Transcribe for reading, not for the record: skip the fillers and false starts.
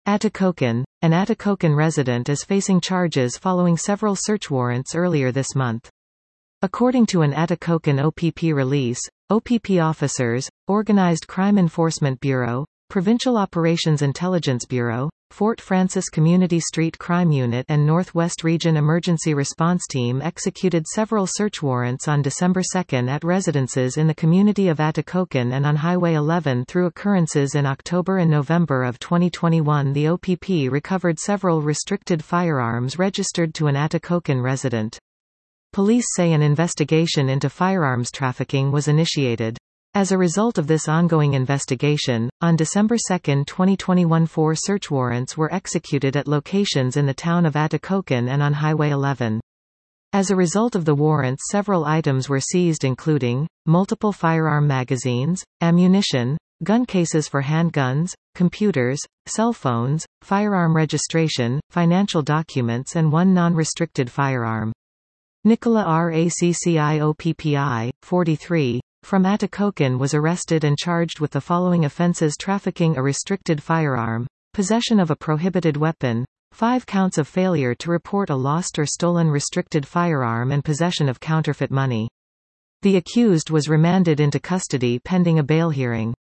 Atikokan, an Atikokan resident is facing charges following several search warrants earlier this month. According to an Atikokan OPP release, OPP officers, Organized Crime Enforcement Bureau, Provincial Operations Intelligence Bureau, Fort Francis Community Street Crime Unit and Northwest Region Emergency Response Team executed several search warrants on December 2 at residences in the community of Atikokan and on Highway 11 through occurrences in October and November of 2021. The OPP recovered several restricted firearms registered to an Atikokan resident. Police say an investigation into firearms trafficking was initiated. As a result of this ongoing investigation, on December 2, 2021 4 search warrants were executed at locations in the town of Atikokan and on Highway 11. As a result of the warrants, several items were seized including, multiple firearm magazines, ammunition, gun cases for handguns, computers, cell phones, firearm registration, financial documents and one non-restricted firearm. Nicola Raccipoppi, 43, from Atikokan was arrested and charged with the following offences: trafficking a restricted firearm, possession of a prohibited weapon, 5 counts of failure to report a lost or stolen restricted firearm and possession of counterfeit money. The accused was remanded into custody pending a bail hearing.